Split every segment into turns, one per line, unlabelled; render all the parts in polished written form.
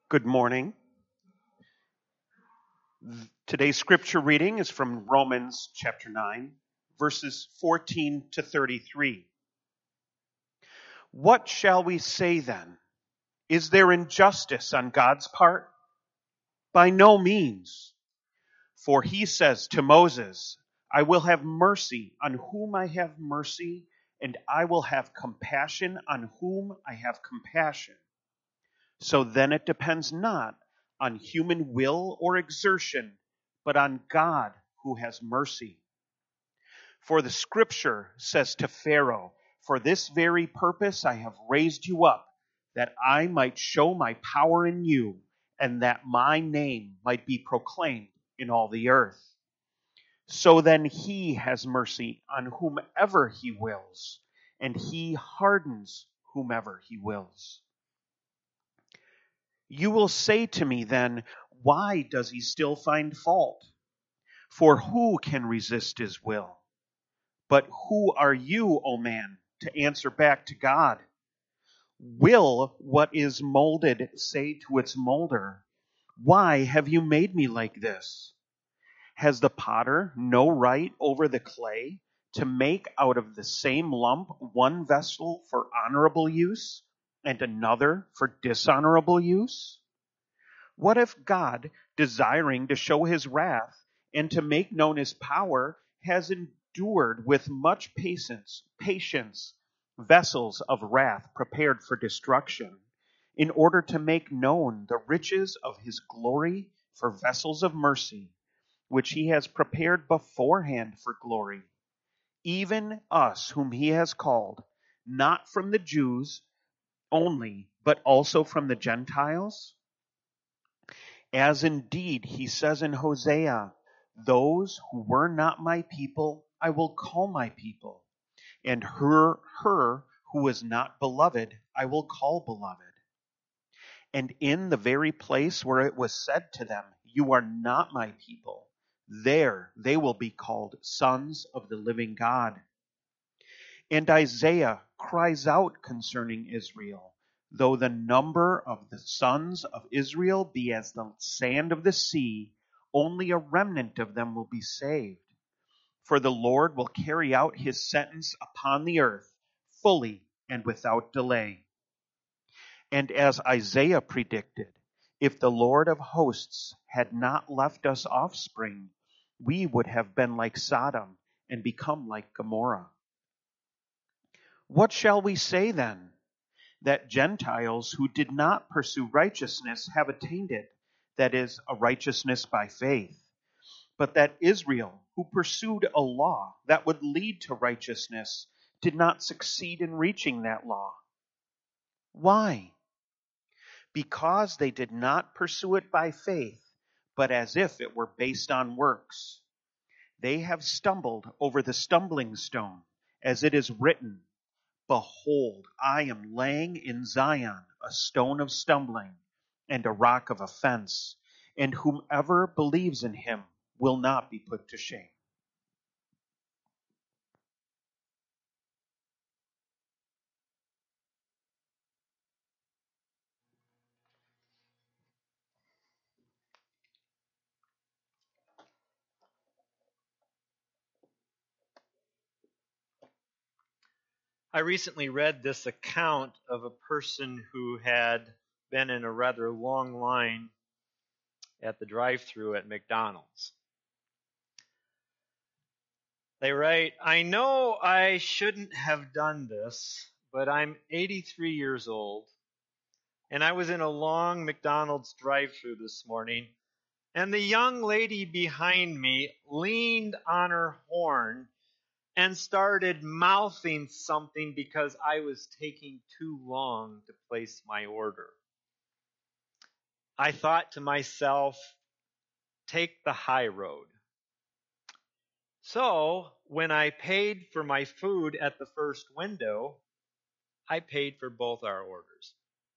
Good morning. Today's scripture reading is from Romans chapter 9, verses 14 to 33. What shall we say then? Is there injustice on God's part? By no means. For he says to Moses, I will have mercy on whom I have mercy, and I will have compassion on whom I have compassion. So then it depends not on human will or exertion, but on God who has mercy. For the scripture says to Pharaoh, for this very purpose I have raised you up, that I might show my power in you, and that my name might be proclaimed in all the earth. So then he has mercy on whomever he wills, and he hardens whomever he wills. You will say to me then, why does he still find fault? For who can resist his will? But who are you, O man, to answer back to God? Will what is molded say to its molder, why have you made me like this? Has the potter no right over the clay to make out of the same lump one vessel for honorable use and another for dishonorable use? What if God, desiring to show his wrath and to make known his power, has endured with much patience vessels of wrath prepared for destruction, in order to make known the riches of his glory for vessels of mercy, which he has prepared beforehand for glory, even us whom he has called, not from the Jews only, but also from the Gentiles? As indeed he says in Hosea, those who were not my people, I will call my people, and her who was not beloved, I will call beloved. And in the very place where it was said to them, you are not my people, there they will be called sons of the living God. And Isaiah cries out concerning Israel, though the number of the sons of Israel be as the sand of the sea, only a remnant of them will be saved. For the Lord will carry out his sentence upon the earth fully and without delay. And as Isaiah predicted, if the Lord of hosts had not left us offspring, we would have been like Sodom and become like Gomorrah. What shall we say then? That Gentiles who did not pursue righteousness have attained it, that is, a righteousness by faith. But that Israel, who pursued a law that would lead to righteousness, did not succeed in reaching that law. Why? Because they did not pursue it by faith, but as if it were based on works. They have stumbled over the stumbling stone, as it is written, behold, I am laying in Zion a stone of stumbling and a rock of offense, and whomever believes in him will not be put to shame.
I recently read this account of a person who had been in a rather long line at the drive-thru at McDonald's. They write, I know I shouldn't have done this, but I'm 83 years old, and I was in a long McDonald's drive-thru this morning, and the young lady behind me leaned on her horn and started mouthing something because I was taking too long to place my order. I thought to myself, take the high road. So when I paid for my food at the first window, I paid for both our orders.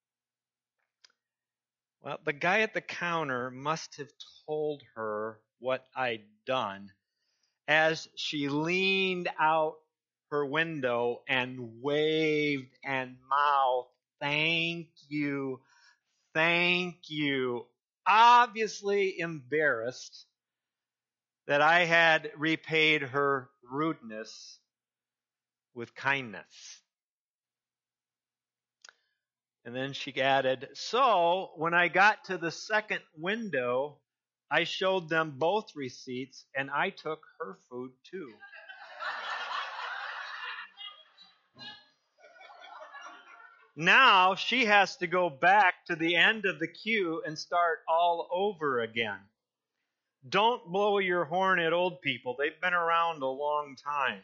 Well, the guy at the counter must have told her what I'd done as she leaned out her window and waved and mouthed, thank you, Thank you. Obviously embarrassed that I had repaid her rudeness with kindness. And then she added, so when I got to the second window, I showed them both receipts and I took her food too. Now she has to go back to the end of the queue and start all over again. Don't blow your horn at old people. They've been around a long time.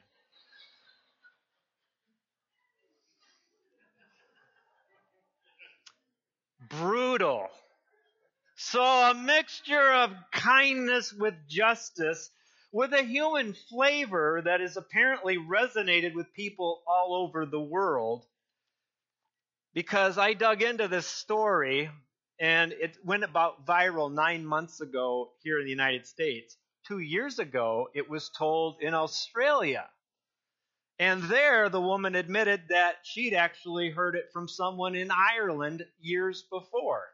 Brutal. So a mixture of kindness with justice, with a human flavor that has apparently resonated with people all over the world. Because I dug into this story, and it went about viral 9 months ago here in the United States. 2 years ago, it was told in Australia. And there, the woman admitted that she'd actually heard it from someone in Ireland years before.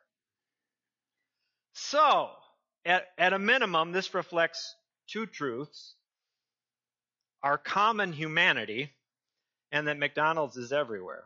So, at a minimum, this reflects two truths: our common humanity, and that McDonald's is everywhere.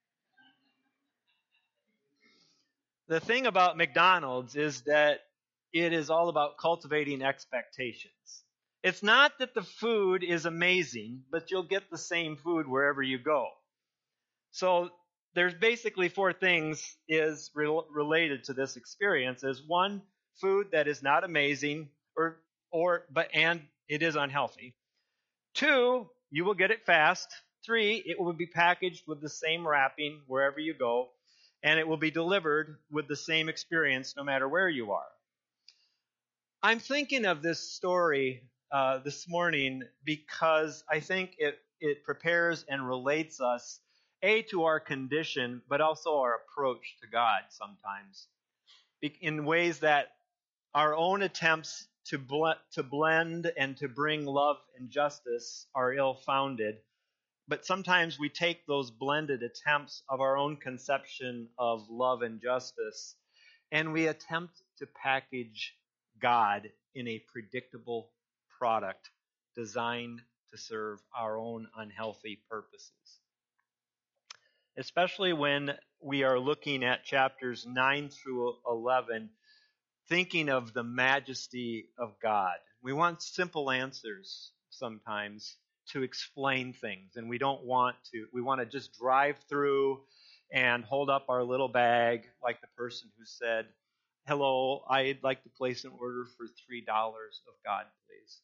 The thing about McDonald's is that it is all about cultivating expectations. It's not that the food is amazing, but you'll get the same food wherever you go. So there's basically four things is related to this experience. Is one, food that is not amazing and it is unhealthy. Two, you will get it fast. Three, it will be packaged with the same wrapping wherever you go, and it will be delivered with the same experience no matter where you are. I'm thinking of this story this morning because I think it prepares and relates us, to our condition, but also our approach to God sometimes, in ways that our own attempts to blend and to bring love and justice are ill-founded. But sometimes we take those blended attempts of our own conception of love and justice, and we attempt to package God in a predictable product designed to serve our own unhealthy purposes. Especially when we are looking at chapters 9 through 11, thinking of the majesty of God. We want simple answers sometimes to explain things, and we want to just drive through and hold up our little bag like the person who said, hello, I'd like to place an order for $3 of God, please.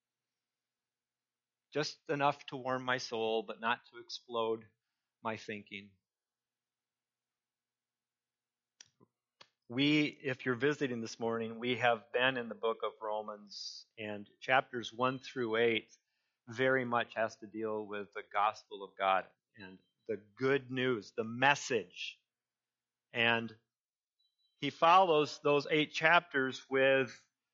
Just enough to warm my soul, but not to explode my thinking. If you're visiting this morning, we have been in the book of Romans, and chapters 1 through 8 very much has to deal with the gospel of God and the good news, the message. And he follows those 8 chapters with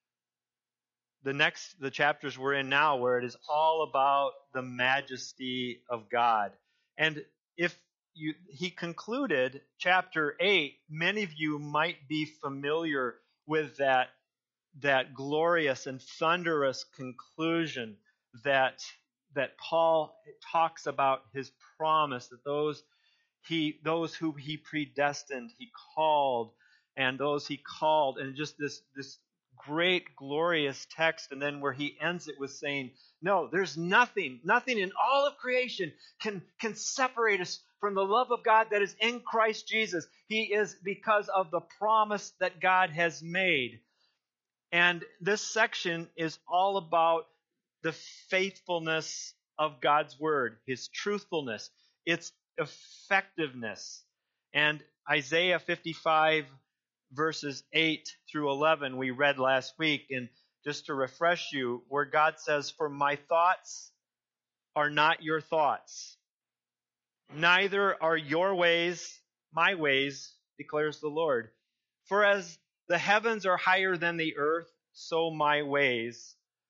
the chapters we're in now, where it is all about the majesty of God. And he concluded chapter 8. Many of you might be familiar with that glorious and thunderous conclusion that Paul talks about his promise that those who he predestined, he called, and those he called, and just this great glorious text, and then where he ends it with saying, no, there's nothing in all of creation can separate us from the love of God that is in Christ Jesus. He is, because of the promise that God has made. And this section is all about the faithfulness of God's word, his truthfulness, its effectiveness. And Isaiah 55 verses 8 through 11 we read last week. And just to refresh you, where God says, for my thoughts are not your thoughts, neither are your ways my ways, declares the Lord. For as the heavens are higher than the earth, so my ways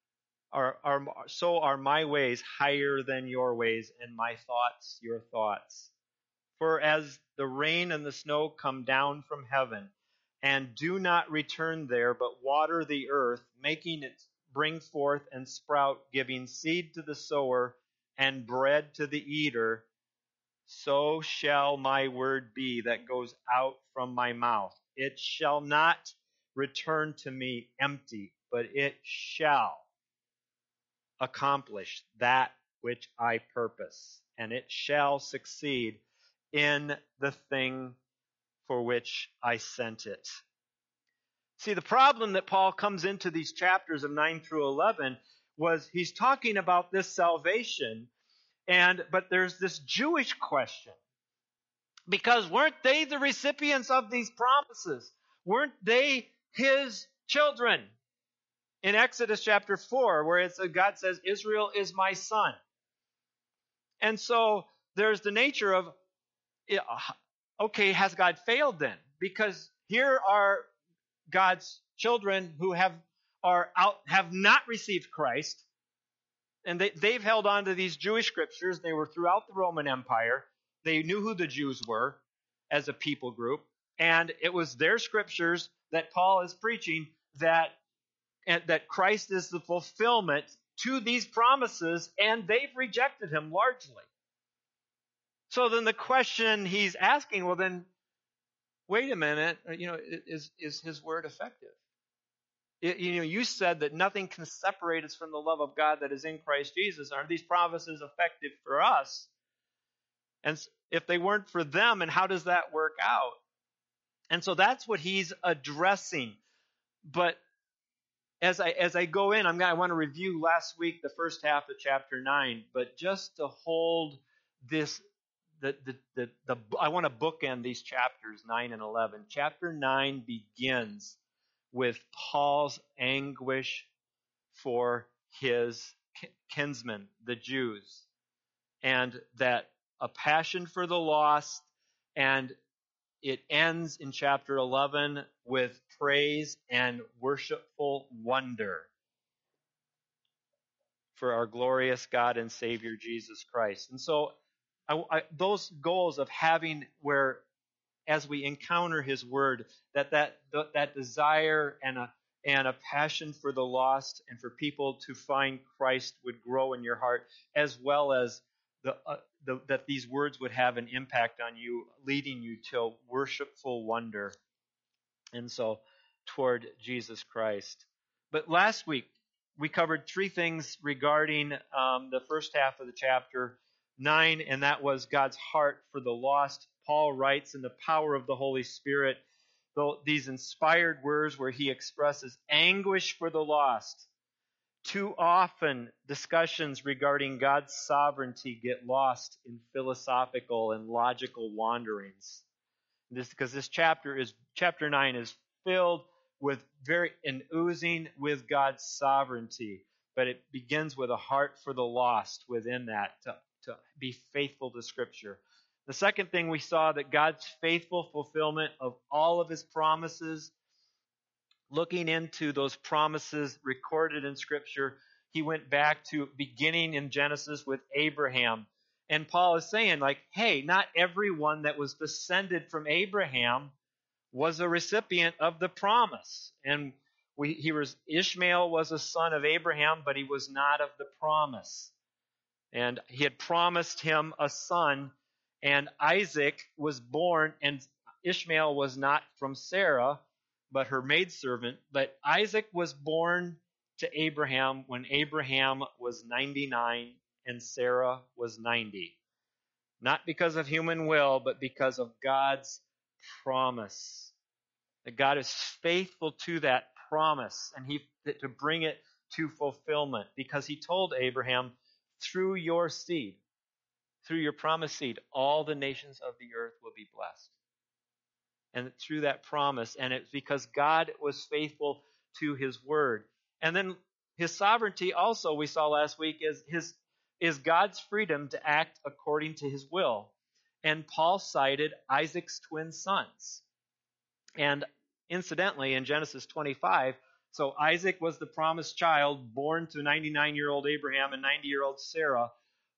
are my ways higher than your ways, and my thoughts your thoughts. For as the rain and the snow come down from heaven, and do not return there, but water the earth, making it bring forth and sprout, giving seed to the sower and bread to the eater, so shall my word be that goes out from my mouth. It shall not return to me empty, but it shall accomplish that which I purpose, and it shall succeed in the thing for which I sent it. See, the problem that Paul comes into these chapters of 9 through 11 was he's talking about this salvation, but there's this Jewish question. Because weren't they the recipients of these promises? Weren't they his children? In Exodus chapter 4, where God says, Israel is my son. And so there's the nature of, okay, has God failed then? Because here are God's children who have not received Christ, and they've held on to these Jewish scriptures. They were throughout the Roman Empire. They knew who the Jews were as a people group, and it was their scriptures that Paul is preaching that Christ is the fulfillment to these promises, and they've rejected him largely. So then the question he's asking, well then, wait a minute, is his word effective? You said that nothing can separate us from the love of God that is in Christ Jesus. Are these promises effective for us? And if they weren't for them, and how does that work out? And so that's what he's addressing. But as I go in, I want to review last week the first half of chapter 9, but just to hold this, I want to bookend these chapters 9 and 11. Chapter 9 begins with Paul's anguish for his kinsmen, the Jews, and that a passion for the lost, and it ends in chapter 11 with praise and worshipful wonder for our glorious God and Savior Jesus Christ. And so those goals of having where, as we encounter his word, that desire and a passion for the lost and for people to find Christ would grow in your heart, as well as that these words would have an impact on you, leading you to worshipful wonder, and so toward Jesus Christ. But last week, we covered three things regarding the first half of the chapter 9, and that was God's heart for the lost. Paul writes in the power of the Holy Spirit these inspired words where he expresses anguish for the lost. Too often, discussions regarding God's sovereignty get lost in philosophical and logical wanderings. Because this chapter 9 is filled with oozing with God's sovereignty, but it begins with a heart for the lost within that, to be faithful to Scripture. The second thing we saw, that God's faithful fulfillment of all of his promises. Looking into those promises recorded in Scripture, he went back to beginning in Genesis with Abraham. And Paul is saying, hey, not everyone that was descended from Abraham was a recipient of the promise. And Ishmael was a son of Abraham, but he was not of the promise. And he had promised him a son, and Isaac was born, and Ishmael was not from Sarah, but her maidservant. But Isaac was born to Abraham when Abraham was 99 and Sarah was 90. Not because of human will, but because of God's promise. That God is faithful to that promise, and to bring it to fulfillment, because he told Abraham, through your seed, through your promised seed, all the nations of the earth will be blessed. And through that promise, and it's because God was faithful to his word. And then his sovereignty also, we saw last week, is God's freedom to act according to his will. And Paul cited Isaac's twin sons. And incidentally, in Genesis 25, so Isaac was the promised child born to 99-year-old Abraham and 90-year-old Sarah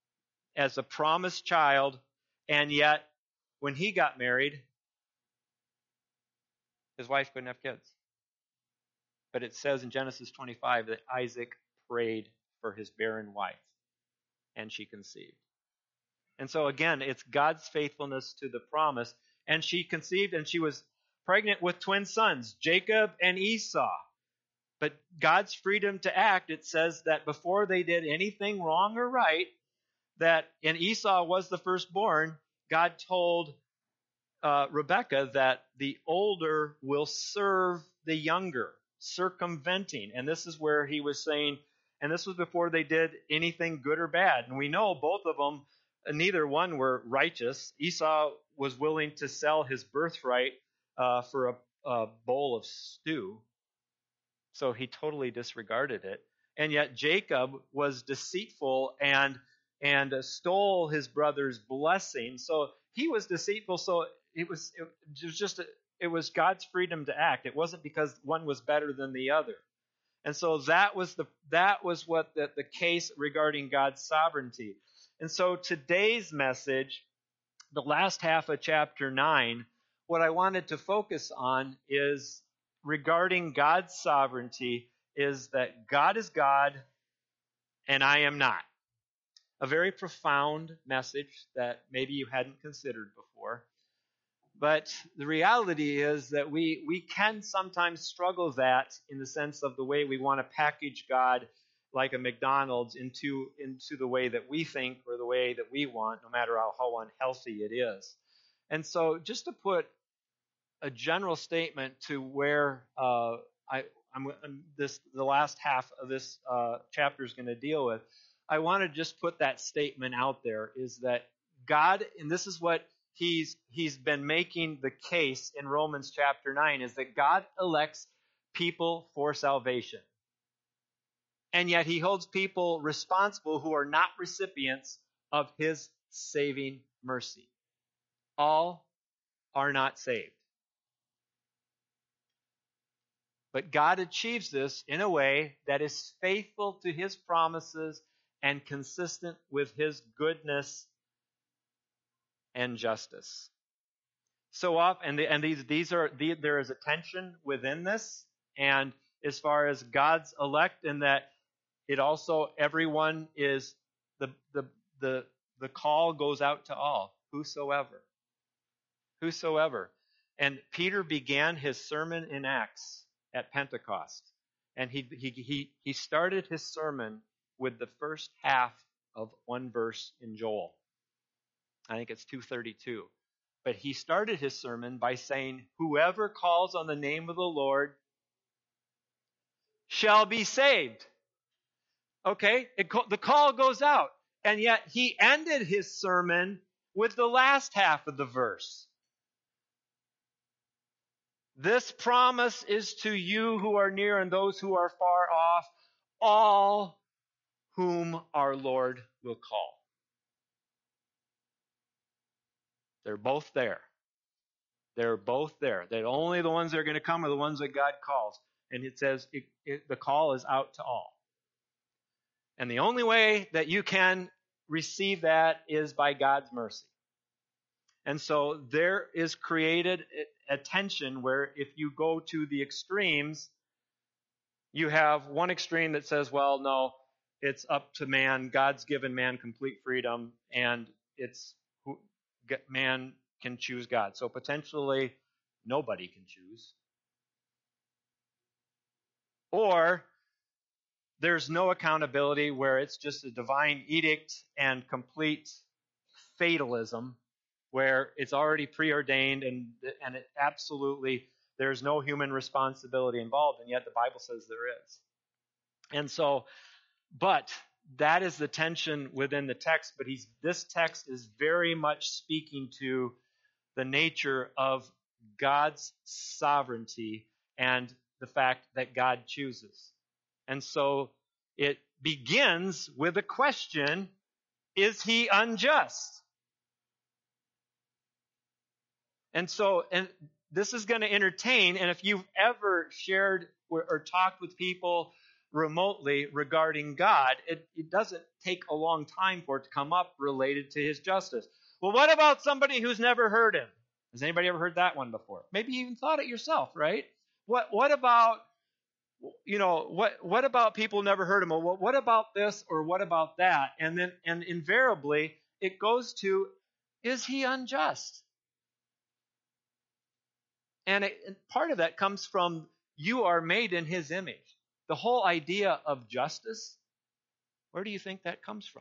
as a promised child, and yet when he got married, His wife couldn't have kids. But it says in Genesis 25 that Isaac prayed for his barren wife, and she conceived. And so again, it's God's faithfulness to the promise. And she conceived, and she was pregnant with twin sons, Jacob and Esau. But God's freedom to act, it says that before they did anything wrong or right, and Esau was the firstborn, God told Rebekah that the older will serve the younger, circumventing. And this is where he was saying, and this was before they did anything good or bad. And we know both of them, neither one were righteous. Esau was willing to sell his birthright for a bowl of stew. So he totally disregarded it. And yet Jacob was deceitful and stole his brother's blessing. So he was deceitful. So it was God's freedom to act. It wasn't because one was better than the other. And so that was what the case regarding God's sovereignty. And so today's message, the last half of chapter 9, what I wanted to focus on is regarding God's sovereignty is that God is God and I am not. A very profound message that maybe you hadn't considered before. But the reality is that we can sometimes struggle that in the sense of the way we want to package God like a McDonald's into the way that we think or the way that we want, no matter how unhealthy it is. And so just to put a general statement to where the last half of this chapter is going to deal with, I want to just put that statement out there, is that God, and this is what he's been making the case in Romans chapter 9, is that God elects people for salvation. And yet he holds people responsible who are not recipients of his saving mercy. All are not saved. But God achieves this in a way that is faithful to his promises and consistent with his goodness and justice. So often, there is a tension within this, and as far as God's elect, in that it also everyone is the call goes out to all, whosoever. And Peter began his sermon in Acts at Pentecost, and he started his sermon with the first half of one verse in Joel. I think it's 2:32. But he started his sermon by saying, "Whoever calls on the name of the Lord shall be saved." Okay, the call goes out. And yet he ended his sermon with the last half of the verse. "This promise is to you who are near and those who are far off, all whom our Lord will call." They're both there. They're both there. That only the ones that are going to come are the ones that God calls. And it says the call is out to all. And the only way that you can receive that is by God's mercy. And so there is created a tension where if you go to the extremes, you have one extreme that says, well, no, it's up to man. God's given man complete freedom, and man can choose God. So potentially nobody can choose. Or there's no accountability, where it's just a divine edict and complete fatalism, where it's already preordained and it absolutely, there's no human responsibility involved, and yet the Bible says there is. And so, but that is the tension within the text, but this text is very much speaking to the nature of God's sovereignty and the fact that God chooses. And so it begins with a question: is he unjust? And this is going to entertain, and if you've ever shared or talked with people remotely regarding God, it doesn't take a long time for it to come up related to his justice. Well, what about somebody who's never heard him? Has anybody ever heard that one before? Maybe you even thought it yourself, right? What about what about people never heard him? Well, what about this or what about that? And invariably it goes to, is he unjust? And part of that comes from, you are made in his image. The whole idea of justice, where do you think that comes from?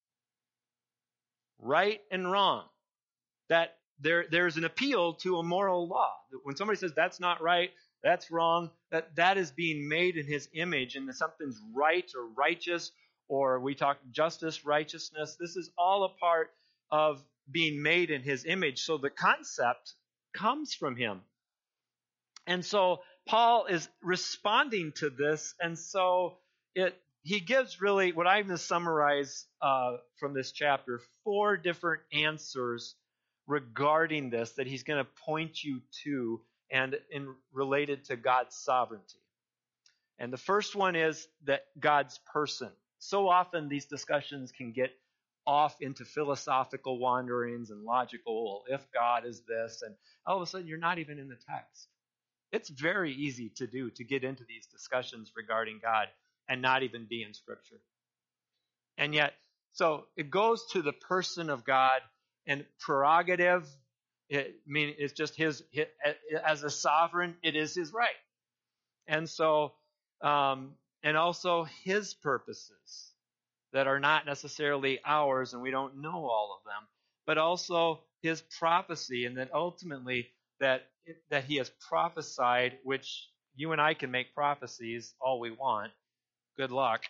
Right and wrong. That there's an appeal to a moral law. When somebody says that's not right, that's wrong, that is being made in his image, and something's right or righteous, or we talk justice, righteousness. This is all a part of being made in his image. So the concept comes from him. And so Paul is responding to this, and so he gives really what I'm going to summarize from this chapter, 4 different answers regarding this that he's going to point you to and related to God's sovereignty. And the first one is that God's person. So often these discussions can get off into philosophical wanderings and logical, if God is this, and all of a sudden you're not even in the text. It's very easy to do, to get into these discussions regarding God and not even be in Scripture. And yet, so it goes to the person of God, and prerogative, it's just his, as a sovereign, it is his right. And so, and also his purposes that are not necessarily ours, and we don't know all of them, but also his prophecy, and that ultimately that he has prophesied, which you and I can make prophecies all we want. Good luck.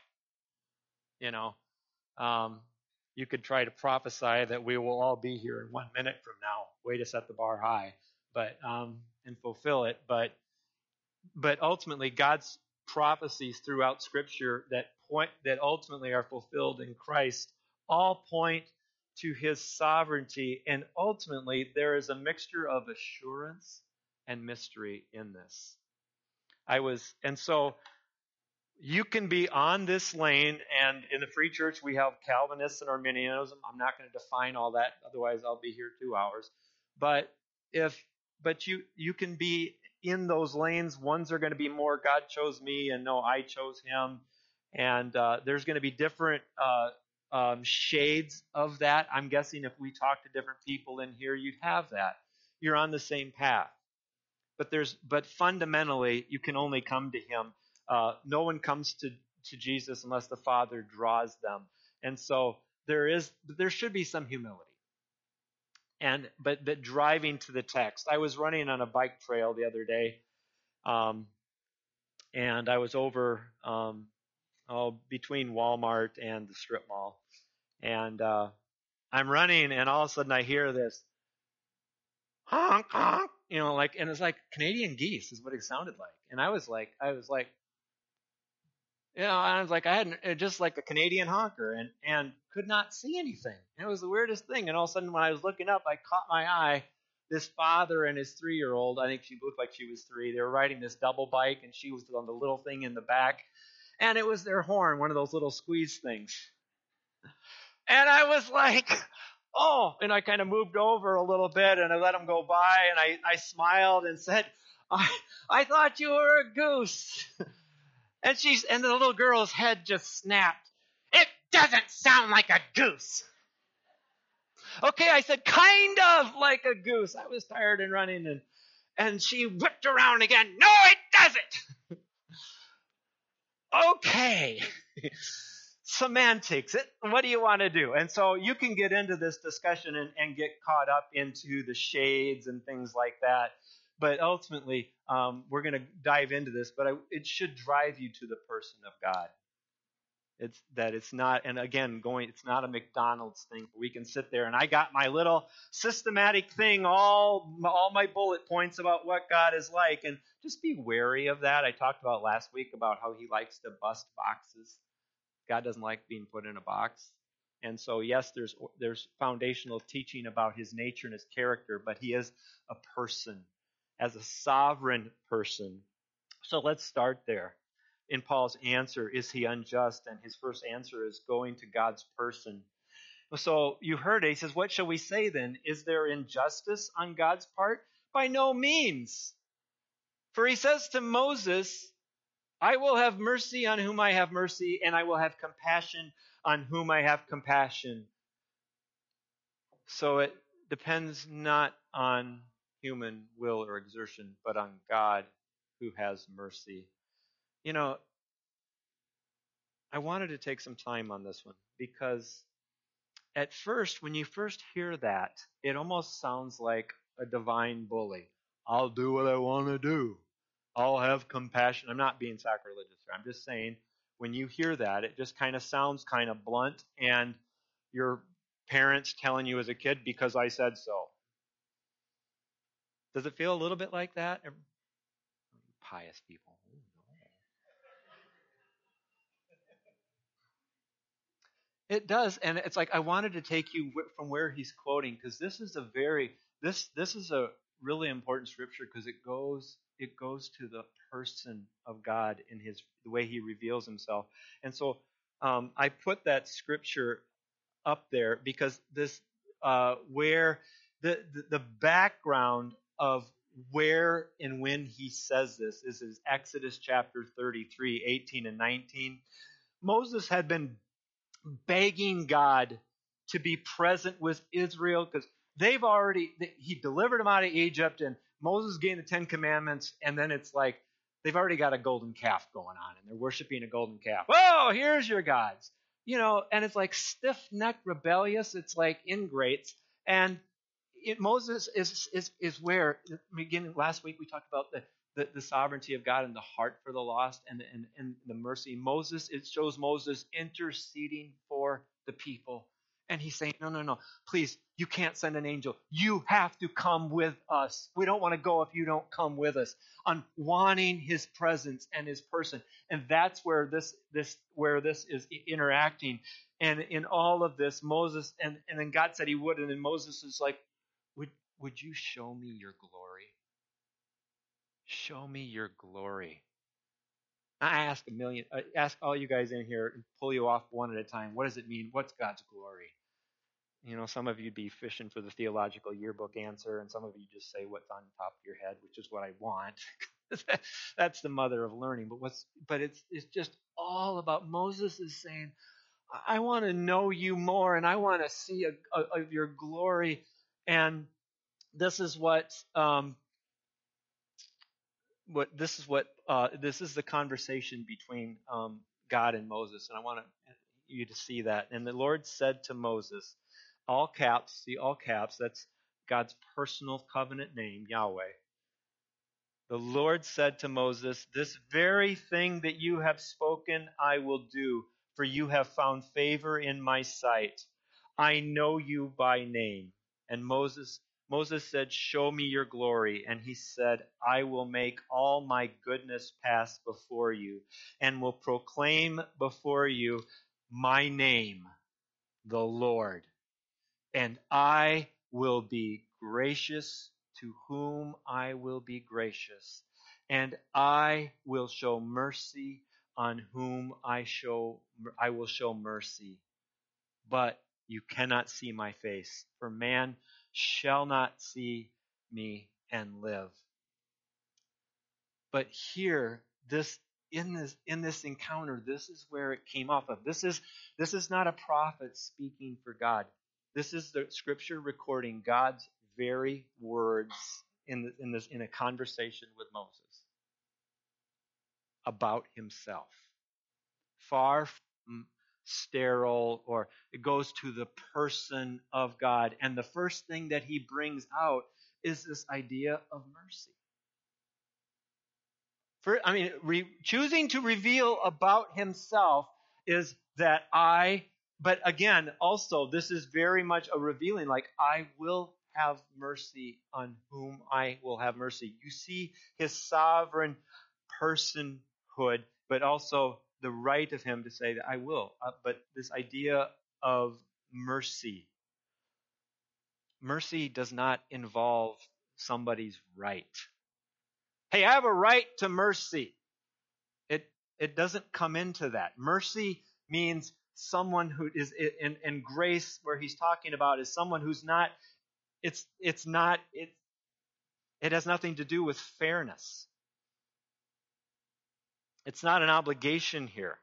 You could try to prophesy that we will all be here in 1 minute from now. Way to set the bar high, but and fulfill it. But ultimately, God's prophecies throughout Scripture that ultimately are fulfilled in Christ all point to his sovereignty, and ultimately there is a mixture of assurance and mystery in this. And so you can be on this lane, and in the Free Church we have Calvinists and Arminianism. I'm not going to define all that, otherwise I'll be here 2 hours. But you can be in those lanes. Ones are going to be more God chose me, and no, I chose him. And there's going to be different shades of that. I'm guessing if we talk to different people in here, you'd have that. You're on the same path. But fundamentally, you can only come to him. No one comes to Jesus unless the Father draws them. And so there should be some humility. But driving to the text. I was running on a bike trail the other day, and I was over between Walmart and the strip mall, and I'm running, and all of a sudden I hear this honk honk, and it's like Canadian geese is what it sounded like, and I was like, I had just like a Canadian honker, and could not see anything. And it was the weirdest thing. And all of a sudden, when I was looking up, I caught my eye. This father and his 3-year-old, I think she looked like she was 3. They were riding this double bike, and she was on the little thing in the back. And it was their horn, one of those little squeeze things. And I was like, oh, and I kind of moved over a little bit, and I let them go by, and I smiled and said, I thought you were a goose. And the little girl's head just snapped. It doesn't sound like a goose. Okay, I said, kind of like a goose. I was tired and running, and she whipped around again. No, it doesn't. Okay. Semantics. What do you want to do? And so you can get into this discussion and get caught up into the shades and things like that. But ultimately, we're going to dive into this, but it should drive you to the person of God. It's not, and again, it's not a McDonald's thing. We can sit there, and I got my little systematic thing, all my bullet points about what God is like, and just be wary of that. I talked about last week about how he likes to bust boxes. God doesn't like being put in a box. And so, yes, there's foundational teaching about his nature and his character, but he is a person, as a sovereign person. So let's start there. In Paul's answer, is he unjust? And his first answer is going to God's person. So you heard it. He says, what shall we say then? Is there injustice on God's part? By no means. For he says to Moses, I will have mercy on whom I have mercy, and I will have compassion on whom I have compassion. So it depends not on human will or exertion, but on God who has mercy. You know, I wanted to take some time on this one because at first, when you first hear that, it almost sounds like a divine bully. I'll do what I want to do. I'll have compassion. I'm not being sacrilegious here. I'm just saying when you hear that, it just kind of sounds kind of blunt and your parents telling you as a kid, because I said so. Does it feel a little bit like that? Pious people. It does, and it's like I wanted to take you from where he's quoting because this is a really important scripture because it goes to the person of God in the way he reveals himself, and so I put that scripture up there because this where the background of where and when he says this is Exodus chapter 33, 18 and 19. Moses had been begging God to be present with Israel because he delivered them out of Egypt and Moses gave the 10 Commandments, and then it's like they've already got a golden calf going on and they're worshiping a golden calf. Oh, here's your gods. And it's like stiff-necked rebellious. It's like ingrates. And Moses is where, beginning last week we talked about the sovereignty of God and the heart for the lost and the mercy. It shows Moses interceding for the people. And he's saying, no, please, you can't send an angel. You have to come with us. We don't want to go if you don't come with us. On wanting his presence and his person. And that's where this is interacting. And in all of this, Moses, and then God said he would, and then Moses is like, would you show me your glory? Show me your glory. I ask all you guys in here and pull you off one at a time. What does it mean? What's God's glory? Some of you'd be fishing for the theological yearbook answer, and some of you just say what's on top of your head, which is what I want. That's the mother of learning. But it's just all about Moses is saying, I want to know you more, and I want to see your glory. And this is this is the conversation between God and Moses, and I want you to see that. And the Lord said to Moses, all caps, see all caps, that's God's personal covenant name, Yahweh. The Lord said to Moses, this very thing that you have spoken I will do, for you have found favor in my sight. I know you by name. And Moses said, show me your glory. And he said, I will make all my goodness pass before you, and will proclaim before you my name, the Lord. And I will be gracious to whom I will be gracious, and I will show mercy on whom I will show mercy. But you cannot see my face, for man shall not see me and live. But here, in this encounter, this is where it came off of. This is not a prophet speaking for God. This is the scripture recording God's very words in a conversation with Moses about himself. Far from sterile, or it goes to the person of God. And the first thing that he brings out is this idea of mercy. Choosing to reveal about himself is that but again, also, this is very much a revealing, like, I will have mercy on whom I will have mercy. You see his sovereign personhood, but also the right of him to say that I will. But this idea of mercy does not involve somebody's right. Hey, I have a right to mercy. It doesn't come into that. Mercy means someone who is in grace, where he's talking about is someone who's not, it has nothing to do with fairness. It's not an obligation here.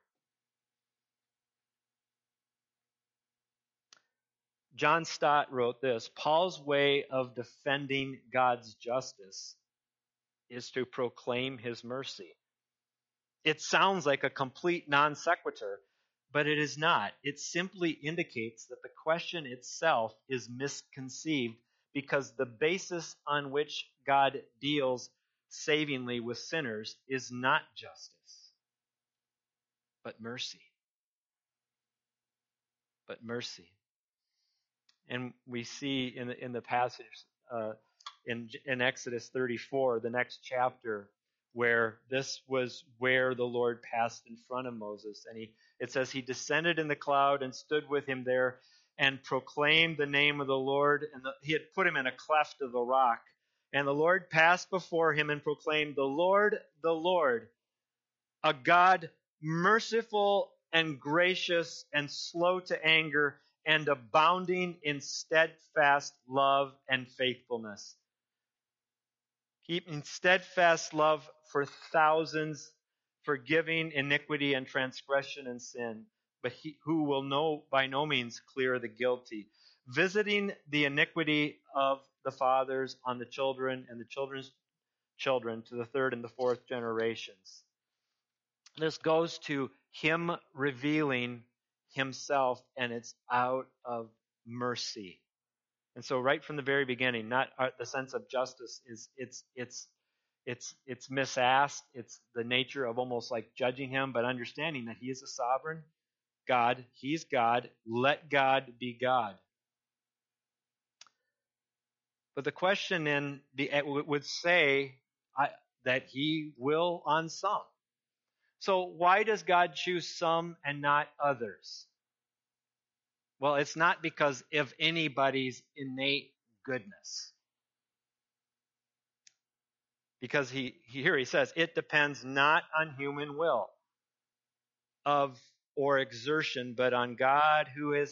John Stott wrote this: Paul's way of defending God's justice is to proclaim his mercy. It sounds like a complete non sequitur, but it is not. It simply indicates that the question itself is misconceived, because the basis on which God deals savingly with sinners is not justice, but mercy. But mercy. And we see in the passage in Exodus 34, the next chapter, where this was where the Lord passed in front of Moses. And it says, he descended in the cloud and stood with him there and proclaimed the name of the Lord. And he had put him in a cleft of the rock. And the Lord passed before him and proclaimed, the Lord, a God merciful and gracious and slow to anger and abounding in steadfast love and faithfulness, keeping steadfast love for thousands, forgiving iniquity and transgression and sin, but who will by no means clear the guilty, visiting the iniquity of the fathers on the children and the children's children to the third and the fourth generations. This goes to him revealing himself, and it's out of mercy. And so right from the very beginning, not the sense of justice is it's misasked. It's the nature of almost like judging him, but understanding that he is a sovereign God. He's God. Let God be God. But the question would say that he will on some. So why does God choose some and not others? Well, it's not because of anybody's innate goodness. Because he says, it depends not on human will or exertion, but on God who has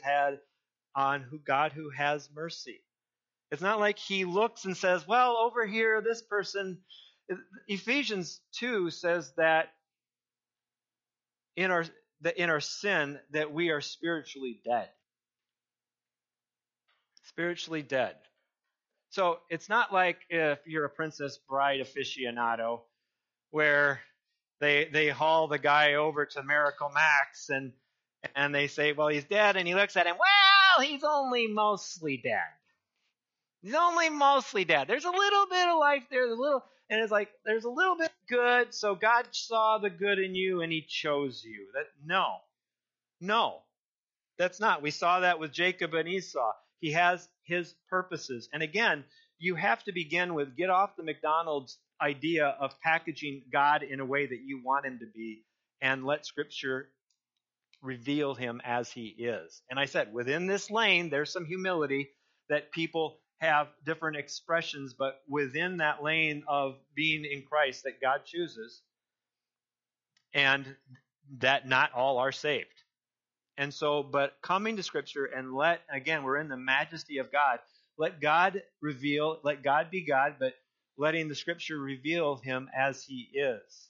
mercy. It's not like he looks and says, well, over here, this person. Ephesians 2 says that in our sin that we are spiritually dead. Spiritually dead. So it's not like if you're a Princess Bride aficionado where they haul the guy over to Miracle Max and they say, well, he's dead, and he looks at him, well, he's only mostly dead. He's only mostly dead. There's a little bit of life there, and it's like there's a little bit good, so God saw the good in you and he chose you. No, that's not. We saw that with Jacob and Esau. He has his purposes. And again, you have to begin with get off the McDonald's idea of packaging God in a way that you want him to be, and let Scripture reveal him as he is. And I said, within this lane, there's some humility that people have different expressions, but within that lane of being in Christ that God chooses, and that not all are saved. And so, but coming to Scripture and we're in the majesty of God. Let God reveal, let God be God, but letting the Scripture reveal him as he is.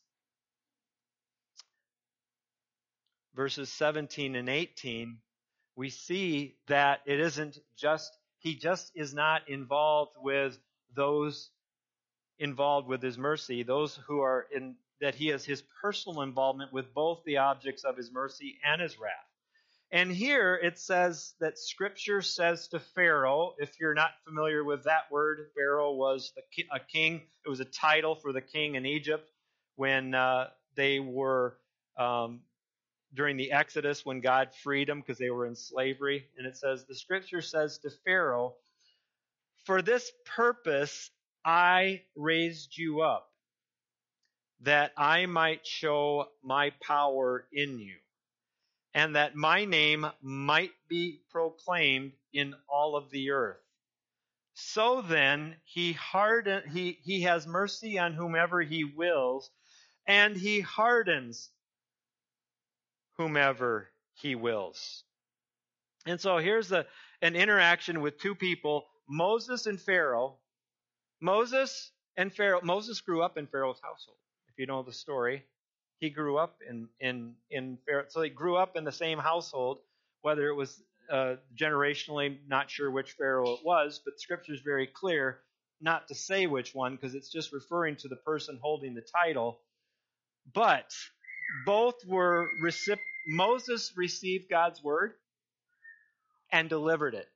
Verses 17 and 18, we see that it isn't just, he just is not involved with those involved with his mercy, those who are that he has his personal involvement with both the objects of his mercy and his wrath. And here it says that Scripture says to Pharaoh, if you're not familiar with that word, Pharaoh was a king. It was a title for the king in Egypt when they were, during the Exodus, when God freed them because they were in slavery. And it says, the Scripture says to Pharaoh, for this purpose I raised you up, that I might show my power in you, and that my name might be proclaimed in all of the earth. So then he has mercy on whomever he wills, and he hardens whomever he wills. And so here's an interaction with two people, Moses and Pharaoh. Moses grew up in Pharaoh's household. If you know the story, he grew up in Pharaoh. So he grew up in the same household, whether it was generationally, not sure which Pharaoh it was, but Scripture is very clear not to say which one because it's just referring to the person holding the title. But both were Moses received God's word and delivered it.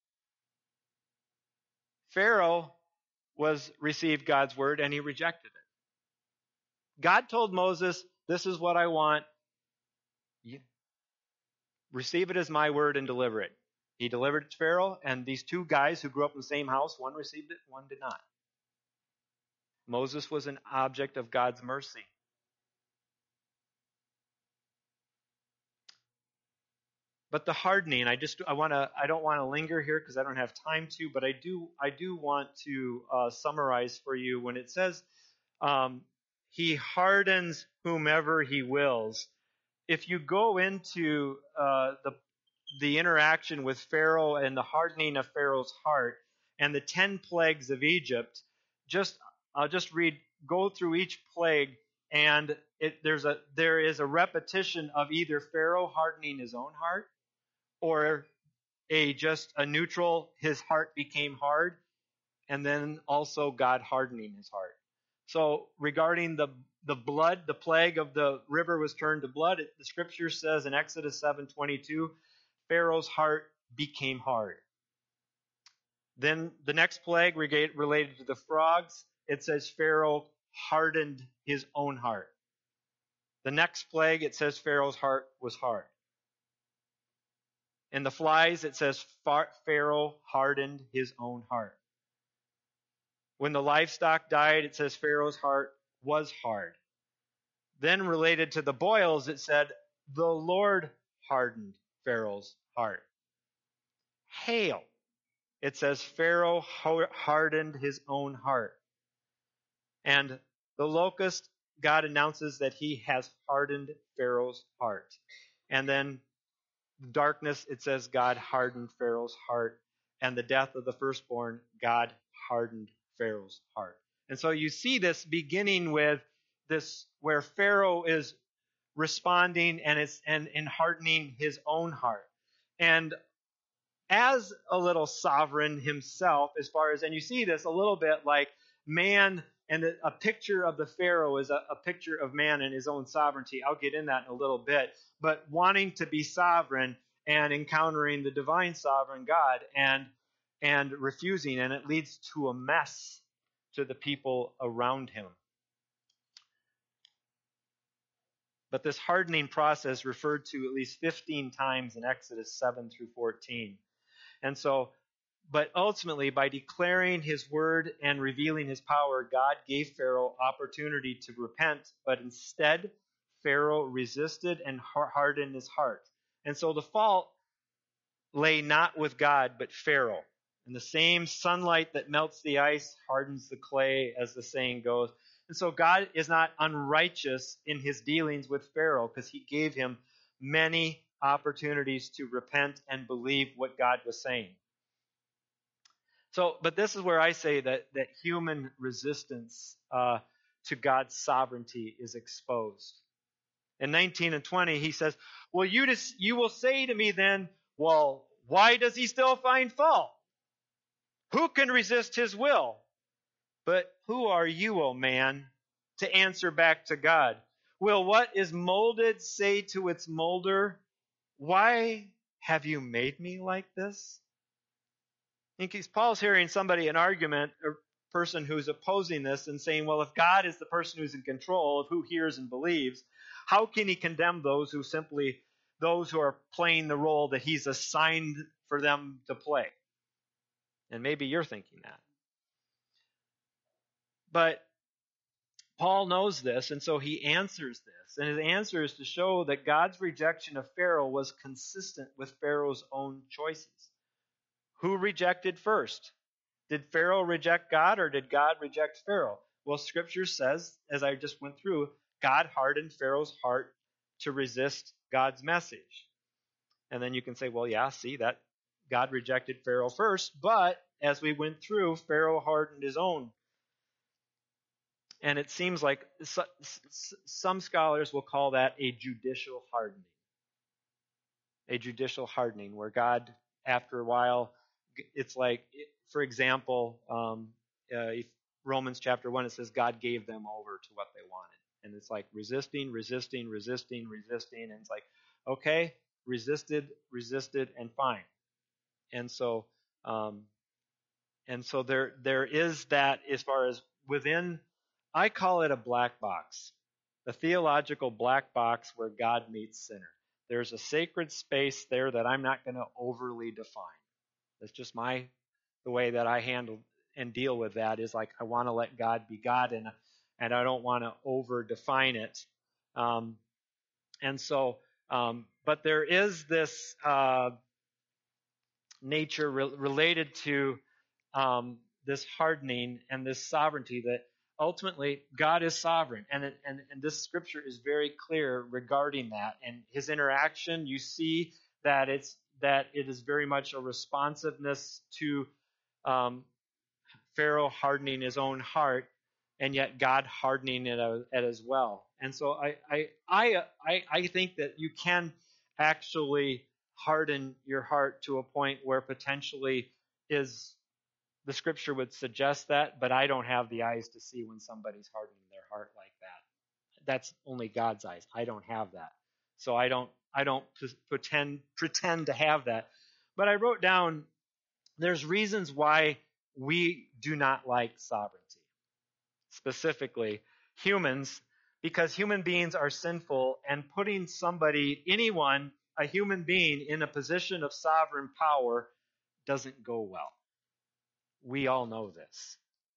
Pharaoh received God's word and he rejected it. God told Moses, "This is what I want. Receive it as my word and deliver it." He delivered it to Pharaoh, and these two guys who grew up in the same house, one received it, one did not. Moses was an object of God's mercy. But the hardening, I don't want to linger here because I don't have time to, but I do want to summarize for you when it says he hardens whomever he wills. If you go into the interaction with Pharaoh and the hardening of Pharaoh's heart and the 10 plagues of Egypt, I'll just go through each plague, and there is a repetition of either Pharaoh hardening his own heart or just a neutral, his heart became hard, and then also God hardening his heart. So regarding the blood, the plague of the river was turned to blood. The scripture says in Exodus 7:22, Pharaoh's heart became hard. Then the next plague related to the frogs, it says Pharaoh hardened his own heart. The next plague, it says Pharaoh's heart was hard. In the flies, it says Pharaoh hardened his own heart. When the livestock died, it says Pharaoh's heart was hard. Then related to the boils, it said the Lord hardened Pharaoh's heart. Hail, it says Pharaoh hardened his own heart. And the locust, God announces that he has hardened Pharaoh's heart. And then darkness, it says God hardened Pharaoh's heart. And the death of the firstborn, God hardened Pharaoh's heart. And so you see this beginning with this, where Pharaoh is responding and hardening his own heart. And as a little sovereign himself, and you see this a little bit like man, and a picture of the Pharaoh is a picture of man and his own sovereignty. I'll get in that in a little bit. But wanting to be sovereign and encountering the divine sovereign God and refusing, and it leads to a mess to the people around him. But this hardening process referred to at least 15 times in Exodus 7 through 14. And so, but ultimately, by declaring his word and revealing his power, God gave Pharaoh opportunity to repent, but instead, Pharaoh resisted and hardened his heart. And so the fault lay not with God, but Pharaoh. And the same sunlight that melts the ice hardens the clay, as the saying goes. And so God is not unrighteous in his dealings with Pharaoh, because he gave him many opportunities to repent and believe what God was saying. So, but this is where I say that human resistance to God's sovereignty is exposed. In 19 and 20, he says, well, you will say to me then, well, why does he still find fault? Who can resist his will? But who are you, O man, to answer back to God? Will what is molded say to its molder, why have you made me like this? Because Paul's hearing an argument, a person who's opposing this and saying, well, if God is the person who's in control of who hears and believes, how can he condemn those who are playing the role that he's assigned for them to play? And maybe you're thinking that. But Paul knows this, and so he answers this. And his answer is to show that God's rejection of Pharaoh was consistent with Pharaoh's own choices. Who rejected first? Did Pharaoh reject God, or did God reject Pharaoh? Well, Scripture says, as I just went through, God hardened Pharaoh's heart to resist God's message. And then you can say, well, yeah, see, that God rejected Pharaoh first, but as we went through, Pharaoh hardened his own. And it seems like some scholars will call that a judicial hardening. A judicial hardening, where God, after a while, it's like, for example, Romans chapter 1, it says God gave them over to what they wanted. And it's like resisting, and it's like, okay, resisted, and fine. And so there is that, as far as within, I call it a black box, the theological black box where God meets sinner. There's a sacred space there that I'm not going to overly define. That's just the way that I handle and deal with that, is like, I want to let God be God, and I don't want to over define it. But there is this nature related to this hardening and this sovereignty, that ultimately God is sovereign, and this scripture is very clear regarding that. And his interaction, you see that it is very much a responsiveness to Pharaoh hardening his own heart, and yet God hardening it as well. And so I think that you can actually harden your heart to a point where potentially is the scripture would suggest that, but I don't have the eyes to see when somebody's hardening their heart like that. That's only God's eyes. I don't have that. So I don't pretend to have that. But I wrote down, there's reasons why we do not like sovereignty. Specifically, humans, because human beings are sinful, and putting anyone, a human being, in a position of sovereign power doesn't go well. We all know this.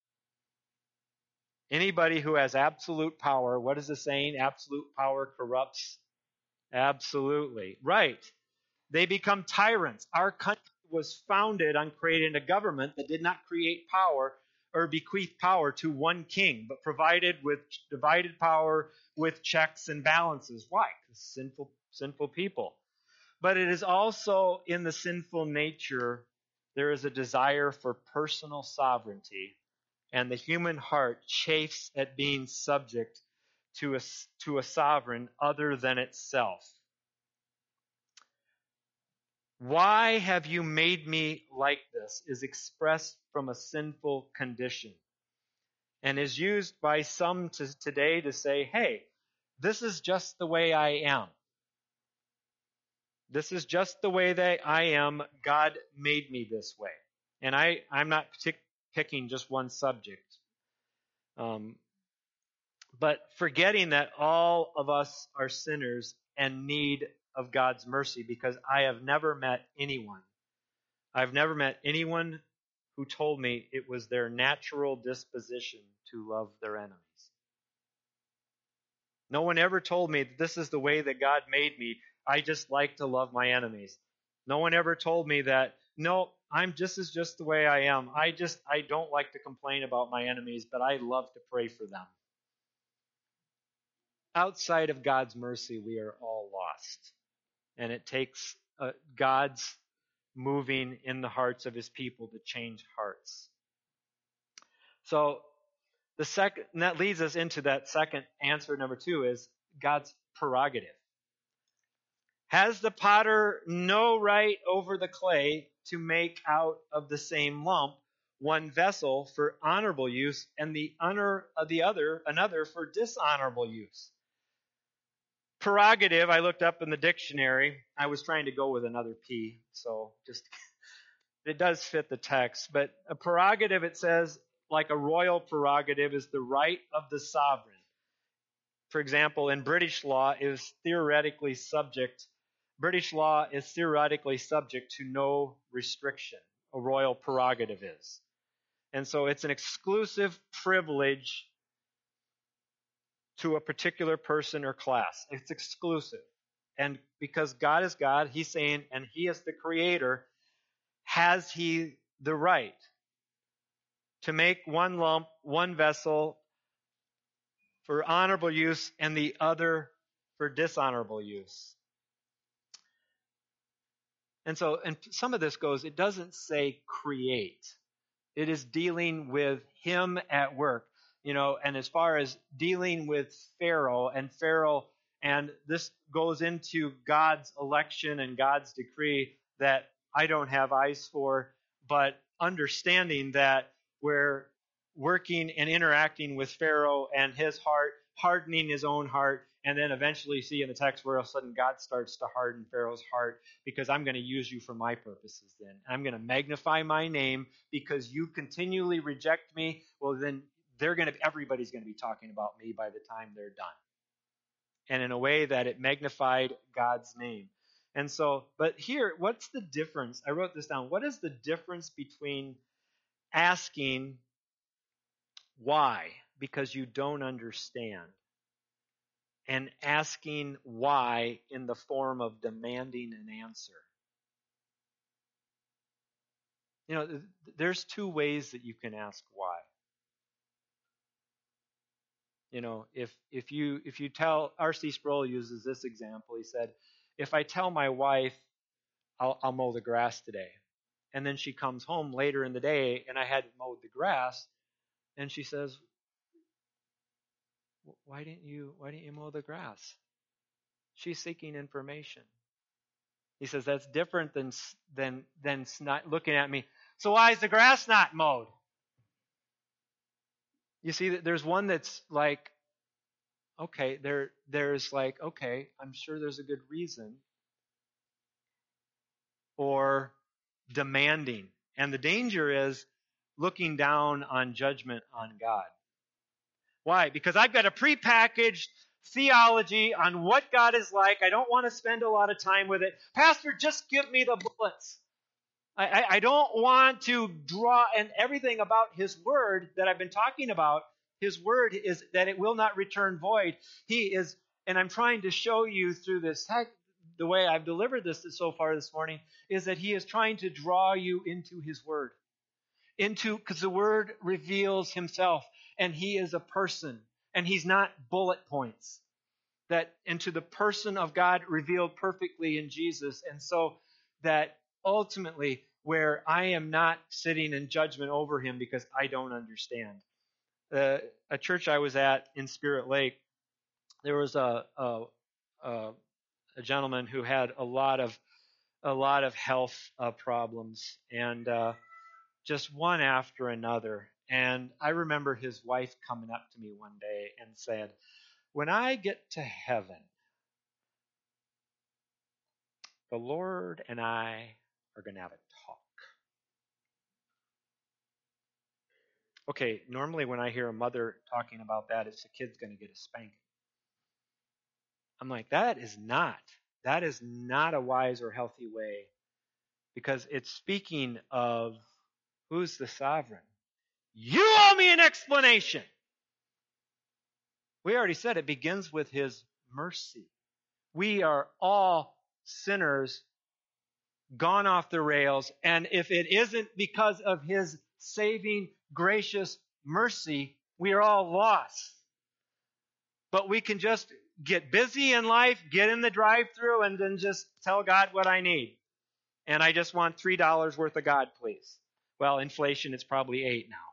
Anybody who has absolute power, what is the saying? Absolute power corrupts. Absolutely. Right. They become tyrants. Our country was founded on creating a government that did not create power or bequeath power to one king, but provided with divided power with checks and balances. Why? Because sinful people. But it is also in the sinful nature, there is a desire for personal sovereignty, and the human heart chafes at being subject to a sovereign other than itself. Why have you made me like this is expressed from a sinful condition, and is used by some today to say, hey, this is just the way I am. This is just the way that I am. God made me this way. And I'm not picking just one subject. But forgetting that all of us are sinners and need of God's mercy, because I have never met anyone. I've never met anyone who told me it was their natural disposition to love their enemies. No one ever told me that this is the way that God made me. I just like to love my enemies. No one ever told me that, no, this is just the way I am. I don't like to complain about my enemies, but I love to pray for them. Outside of God's mercy, we are all lost. And it takes God's moving in the hearts of his people to change hearts. So and that leads us into that second answer, number 2, is God's prerogative. Has the potter no right over the clay to make out of the same lump one vessel for honorable use and another for dishonorable use? Prerogative, I looked up in the dictionary. I was trying to go with another P, so it does fit the text. But a prerogative, it says, like a royal prerogative, is the right of the sovereign. For example, in British law, British law is theoretically subject to no restriction. A royal prerogative is. And so it's an exclusive privilege to a particular person or class. It's exclusive. And because God is God, he's saying, and he is the creator, has he the right to make one lump, one vessel for honorable use and the other for dishonorable use? And so, and some of this goes, it doesn't say create. It is dealing with him at work, and as far as dealing with Pharaoh, and this goes into God's election and God's decree that I don't have eyes for, but understanding that we're working and interacting with Pharaoh and his heart, hardening his own heart, and then eventually see in the text where all of a sudden God starts to harden Pharaoh's heart because I'm going to use you for my purposes then. I'm going to magnify my name because you continually reject me. Well, then everybody's going to be talking about me by the time they're done. And in a way that it magnified God's name. And so, but here, what's the difference? I wrote this down. What is the difference between asking why because you don't understand and asking why in the form of demanding an answer? There's two ways that you can ask why. If you tell, R.C. Sproul uses this example. He said, if I tell my wife I'll mow the grass today, and then she comes home later in the day and I hadn't mowed the grass, and she says, why didn't you mow the grass? She's seeking information. He says that's different than not looking at me. So why is the grass not mowed? You see, there's one that's like, okay, there's like, okay, I'm sure there's a good reason, or demanding. And the danger is looking down on judgment on God. Why? Because I've got a prepackaged theology on what God is like. I don't want to spend a lot of time with it. Pastor, just give me the bullets. I don't want to draw, and everything about His Word that I've been talking about, His Word is that it will not return void. He is, and I'm trying to show you through this text, the way I've delivered this so far this morning, is that He is trying to draw you into His Word. Because the Word reveals Himself, and He is a person, and He's not bullet points. That into the person of God revealed perfectly in Jesus, and so that ultimately, where I am not sitting in judgment over Him because I don't understand. A church I was at in Spirit Lake, there was a gentleman who had a lot of health problems, and just one after another. And I remember his wife coming up to me one day and said, when I get to heaven, the Lord and I are going to have a talk. Okay, normally when I hear a mother talking about that, it's the kid's going to get a spanking. I'm like, that is not a wise or healthy way, because it's speaking of who's the sovereign. You owe me an explanation. We already said it begins with His mercy. We are all sinners, gone off the rails, and if it isn't because of His saving, gracious mercy, we are all lost. But we can just get busy in life, get in the drive-thru, and then just tell God what I need. And I just want $3 worth of God, please. Well, inflation, it's probably $8 now.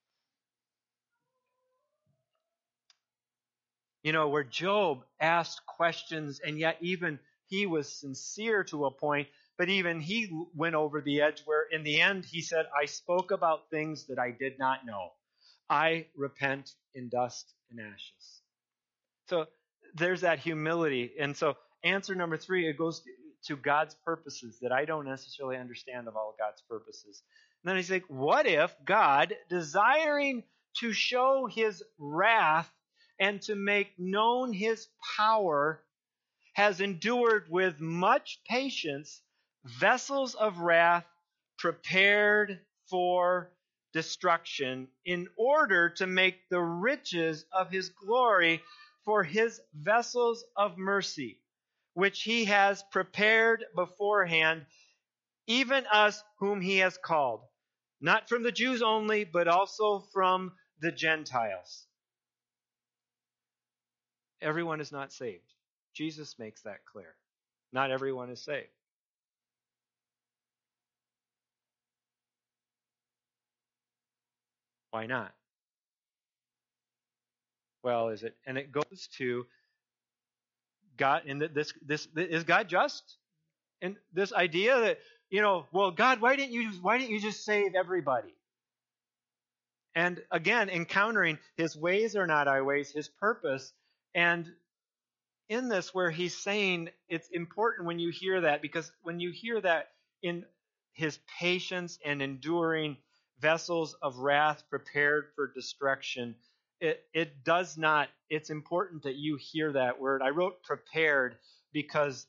Where Job asked questions, and yet even he was sincere to a point, but even he went over the edge where in the end he said, I spoke about things that I did not know. I repent in dust and ashes. So there's that humility. And so answer number 3, it goes to God's purposes, that I don't necessarily understand of all God's purposes. And then he's like, what if God, desiring to show His wrath and to make known His power, has endured with much patience vessels of wrath prepared for destruction, in order to make the riches of His glory for His vessels of mercy, which He has prepared beforehand, even us whom He has called, not from the Jews only, but also from the Gentiles. Everyone is not saved. Jesus makes that clear. Not everyone is saved. Why not? Well, is it? And it goes to God. And this is God just? And this idea that, well, God, why didn't you just save everybody? And again, encountering his ways are not our ways, his purpose. And in this, where he's saying it's important when you hear that, because when you hear that in his patience and enduring, vessels of wrath prepared for destruction, it does not, it's important that you hear that word. I wrote prepared because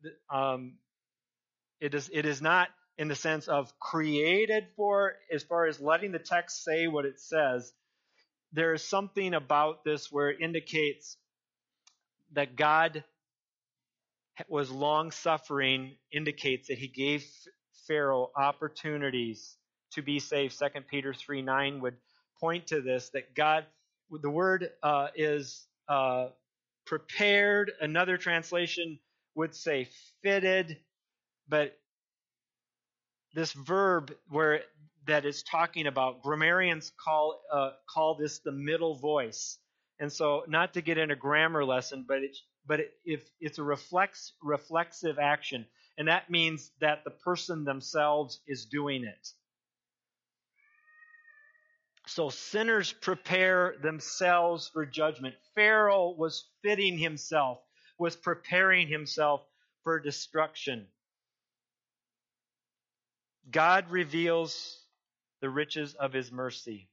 it is not in the sense of created for, as far as letting the text say what it says. There is something about this where it indicates that God was long suffering, indicates that he gave Pharaoh opportunities to be saved. 2 Peter 3:9 would point to this, that God, the word is prepared. Another translation would say fitted, but this verb where that is talking about, grammarians call this the middle voice. And so, not to get in a grammar lesson, but if it's a reflexive action, and that means that the person themselves is doing it. So sinners prepare themselves for judgment. Pharaoh was fitting himself, was preparing himself for destruction. God reveals the riches of his mercy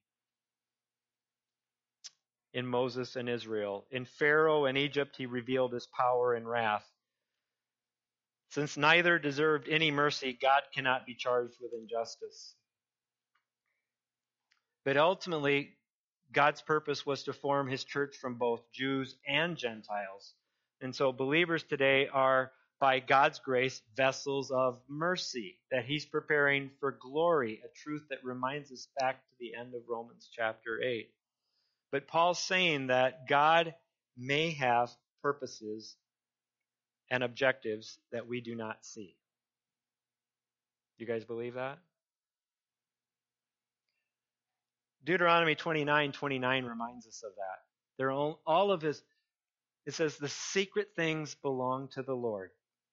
in Moses and Israel. In Pharaoh and Egypt, he revealed his power and wrath. Since neither deserved any mercy, God cannot be charged with injustice. But ultimately, God's purpose was to form his church from both Jews and Gentiles. And so believers today are, by God's grace, vessels of mercy that he's preparing for glory, a truth that reminds us back to the end of Romans chapter 8. But Paul's saying that God may have purposes and objectives that we do not see. You guys believe that? Deuteronomy 29:29 reminds us of that. They're all of his, it says, the secret things belong to the Lord,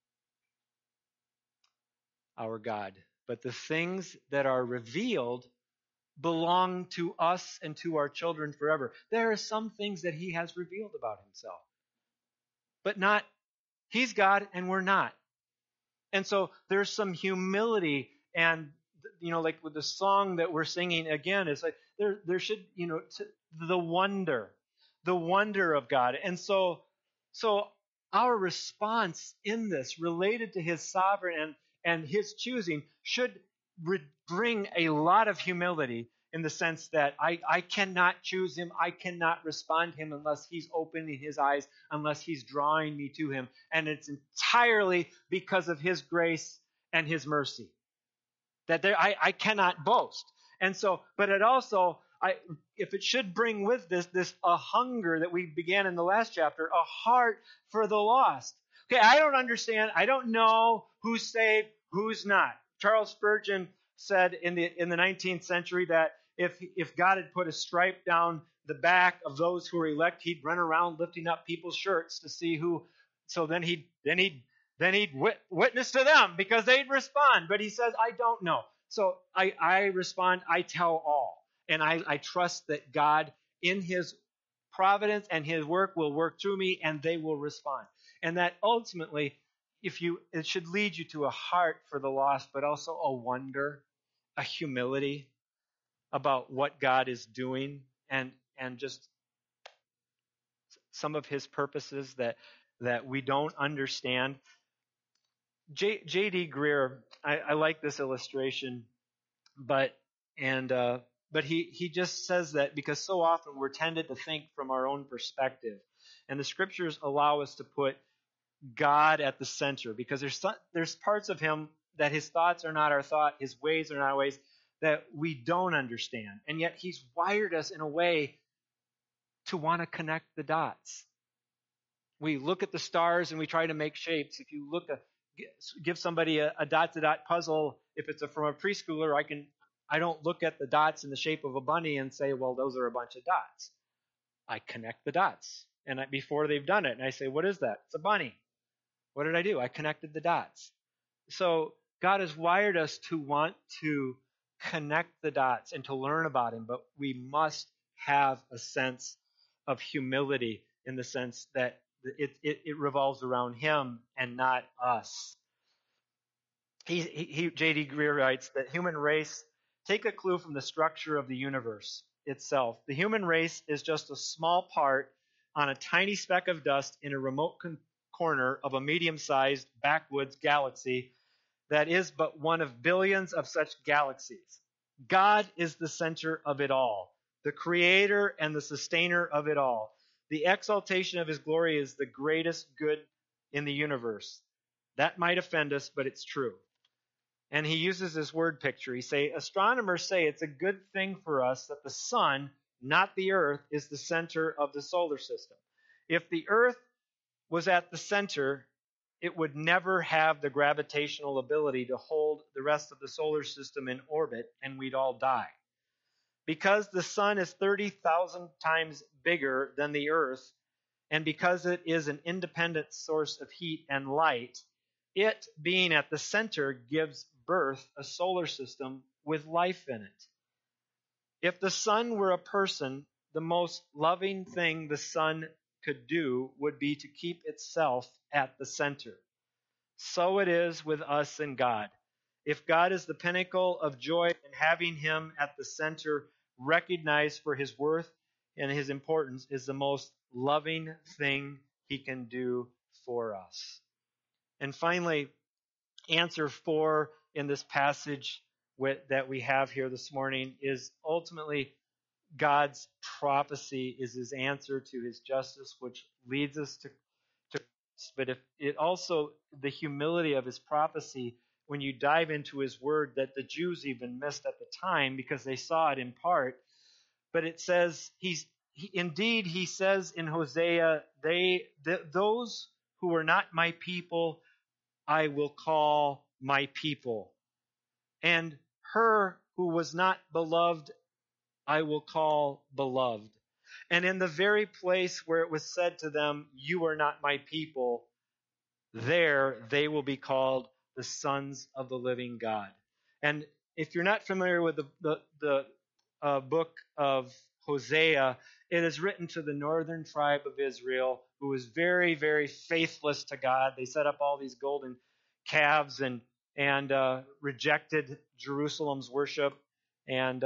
our God. But the things that are revealed belong to us and to our children forever. There are some things that he has revealed about himself, but not, he's God and we're not. And so there's some humility, and like with the song that we're singing again, it's like there should, the wonder of God. And so our response in this, related to his sovereign and his choosing, should bring a lot of humility, in the sense that I cannot choose him, I cannot respond to him unless he's opening his eyes, unless he's drawing me to him. And it's entirely because of his grace and his mercy that I cannot boast. And so, but it also, if it should bring with this a hunger that we began in the last chapter, a heart for the lost. Okay, I don't understand. I don't know who's saved, who's not. Charles Spurgeon said in the 19th century that if God had put a stripe down the back of those who were elect, he'd run around lifting up people's shirts to see who. So then he'd witness to them, because they'd respond. But he says, I don't know. So I respond, I tell all. And I trust that God, in his providence and his work, will work through me, and they will respond. And that ultimately, it should lead you to a heart for the lost, but also a wonder, a humility about what God is doing, and just some of his purposes that we don't understand. J.D. Greer, I like this illustration, but he just says that because so often we're tended to think from our own perspective, and the scriptures allow us to put God at the center, because there's parts of him that his thoughts are not our thought, his ways are not our ways, that we don't understand, and yet he's wired us in a way to want to connect the dots. We look at the stars and we try to make shapes. If you give somebody a dot-to-dot puzzle, if it's from a preschooler, I don't look at the dots in the shape of a bunny and say, well, those are a bunch of dots. I connect the dots. And before they've done it, and I say, what is that? It's a bunny. What did I do? I connected the dots. So God has wired us to want to connect the dots and to learn about him, but we must have a sense of humility in the sense that it revolves around him and not us. J.D. Greer writes that human race, take a clue from the structure of the universe itself. The human race is just a small part on a tiny speck of dust in a remote corner of a medium-sized backwoods galaxy that is but one of billions of such galaxies. God is the center of it all, the creator and the sustainer of it all. The exaltation of his glory is the greatest good in the universe. That might offend us, but it's true. And he uses this word picture. Astronomers say it's a good thing for us that the sun, not the earth, is the center of the solar system. If the earth was at the center, it would never have the gravitational ability to hold the rest of the solar system in orbit, and we'd all die. Because the sun is 30,000 times bigger than the earth, and because it is an independent source of heat and light, it being at the center gives birth a solar system with life in it. If the sun were a person, the most loving thing the sun could do would be to keep itself at the center. So it is with us and God. If God is the pinnacle of joy, and having him at the center, recognized for his worth and his importance, is the most loving thing he can do for us. And finally, answer 4 in this passage that we have here this morning is ultimately God's prophecy is his answer to his justice, which leads us to but if it also the humility of his prophecy when you dive into his word that the Jews even missed at the time because they saw it in part. But it says he says in Hosea, those who are not my people, I will call my people. And her who was not beloved, I will call beloved. And in the very place where it was said to them, you are not my people, there they will be called the sons of the living God. And if you're not familiar with the book of Hosea, it is written to the northern tribe of Israel, who was very, very faithless to God. They set up all these golden calves and rejected Jerusalem's worship, and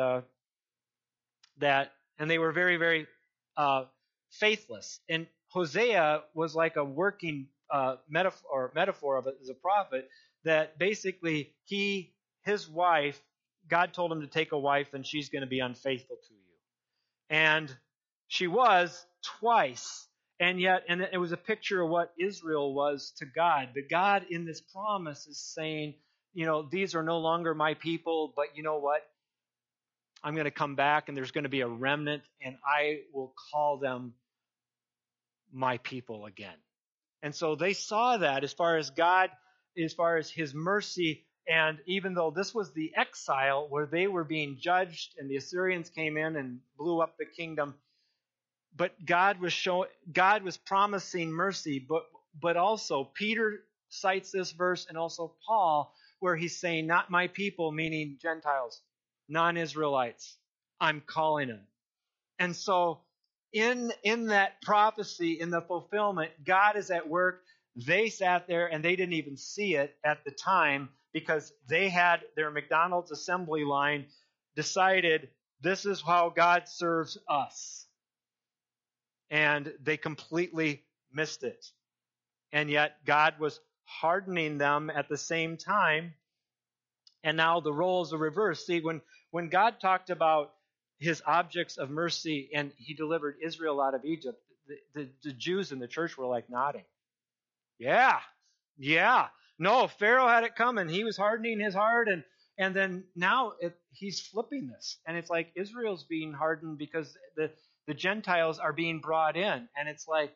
they were very, very faithless. And Hosea was like a working metaphor of it as a prophet, that basically his wife, God told him to take a wife and she's going to be unfaithful to you. And she was twice. And it was a picture of what Israel was to God. But God in this promise is saying, these are no longer my people, but you know what? I'm going to come back and there's going to be a remnant and I will call them my people again. And so they saw that as far as God, as far as his mercy. And even though this was the exile where they were being judged and the Assyrians came in and blew up the kingdom, but God was promising mercy. But also Peter cites this verse, and also Paul, where he's saying, not my people, meaning Gentiles, non-Israelites. I'm calling them. And so in that prophecy, in the fulfillment, God is at work. They sat there and they didn't even see it at the time because they had their McDonald's assembly line decided this is how God serves us. And they completely missed it. And yet God was hardening them at the same time. And now the roles are reversed. See, when God talked about his objects of mercy and he delivered Israel out of Egypt, the Jews in the church were like nodding. Yeah. No, Pharaoh had it coming. He was hardening his heart. And then now he's flipping this. And it's like Israel's being hardened because the Gentiles are being brought in. And it's like,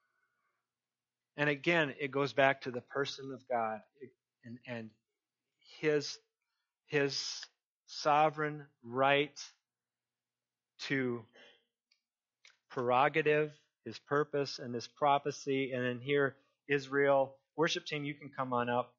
and again, it goes back to the person of God and his sovereign right to prerogative, his purpose, and this prophecy. And then here, Israel, worship team, you can come on up.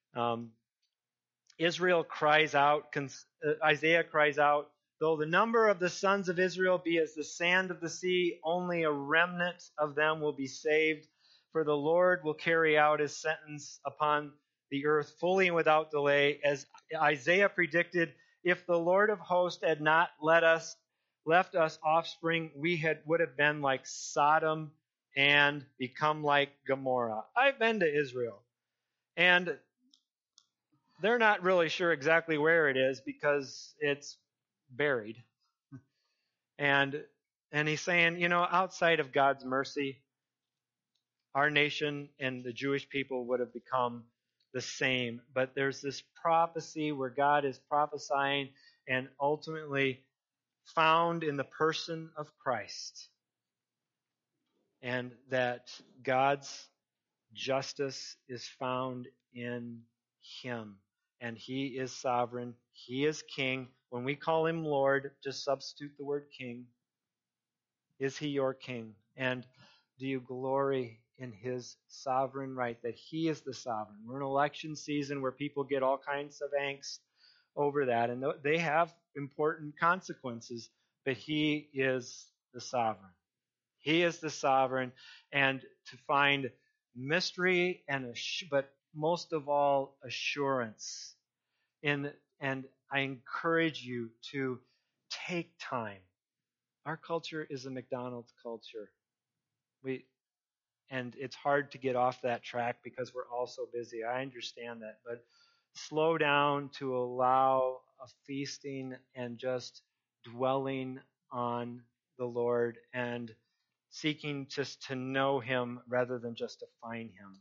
Israel cries out, Isaiah cries out, though the number of the sons of Israel be as the sand of the sea, only a remnant of them will be saved. For the Lord will carry out his sentence upon the earth fully and without delay. As Isaiah predicted, if the Lord of hosts had not left us offspring, we would have been like Sodom and become like Gomorrah. I've been to Israel, and they're not really sure exactly where it is because it's buried. And he's saying, outside of God's mercy, our nation and the Jewish people would have become the same. But there's this prophecy where God is prophesying and ultimately found in the person of Christ. And that God's justice is found in him. And he is sovereign. He is king. When we call him Lord, just substitute the word king. Is he your king? And do you glory in his sovereign right that he is the sovereign? We're in election season where people get all kinds of angst over that, and they have important consequences, but he is the sovereign. He is the sovereign, and to find mystery but most of all assurance and I encourage you to take time. Our culture is a McDonald's culture. And it's hard to get off that track because we're all so busy. I understand that, but slow down to allow a feasting and just dwelling on the Lord and seeking just to know him rather than just to find him.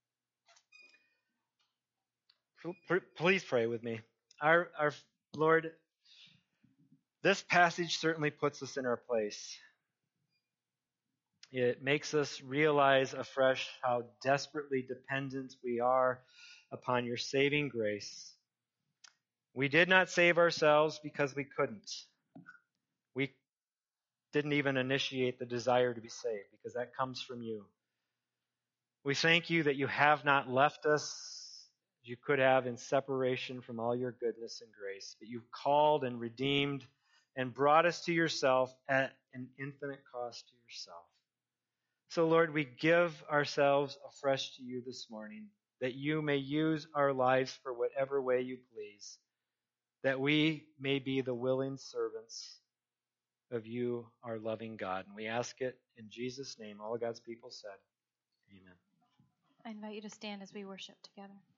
Please pray with me. Our Lord, this passage certainly puts us in our place. It makes us realize afresh how desperately dependent we are upon your saving grace. We did not save ourselves because we couldn't. We didn't even initiate the desire to be saved because that comes from you. We thank you that you have not left us as you could have in separation from all your goodness and grace, but you've called and redeemed and brought us to yourself at an infinite cost to yourself. So, Lord, we give ourselves afresh to you this morning, that you may use our lives for whatever way you please, that we may be the willing servants of you, our loving God. And we ask it in Jesus' name. All God's people said, amen.
I invite you to stand as we worship together.